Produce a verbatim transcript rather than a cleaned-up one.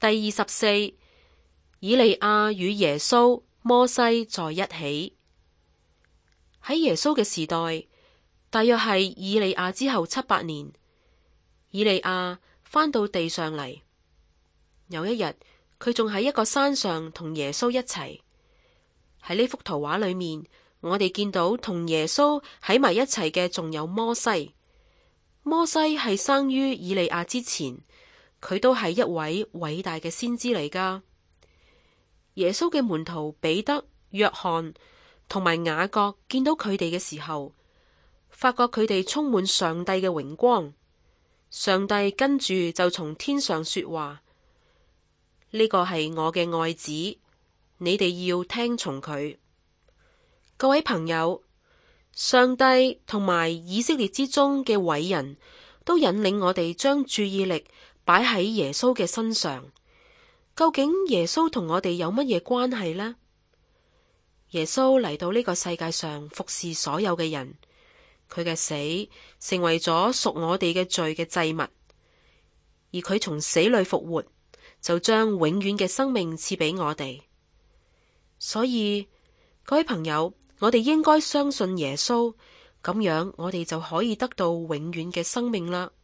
第二十四，以利亞與耶穌、摩西在一起。喺耶穌嘅時代，大約係以利亞之後七百年，以利亞返到地上嚟。有一日，佢仲喺一個山上同耶穌一齊。喺呢幅圖畫裏面，我哋見到同耶穌喺埋一齊嘅仲有摩西。摩西係生於以利亞之前，佢都係一位偉大嘅先知嚟㗎。耶穌嘅門徒彼得、約翰同埋雅各見到佢哋嘅時候，發覺佢哋充滿上帝嘅榮光。上帝跟住就從天上說話：呢個係我嘅愛子，你哋要聽從佢。各位朋友，上帝同埋以色列之中嘅偉人都引領我哋將注意力擺喺耶穌嘅身上。究竟耶穌同我哋有乜嘢關係呢？耶穌嚟到呢個世界上服侍所有嘅人，佢嘅死成為咗贖我哋嘅罪嘅祭物，而佢從死裏復活，就將永遠嘅生命賜俾我哋。所以各位朋友，我哋應該相信耶穌，咁樣我哋就可以得到永遠嘅生命啦。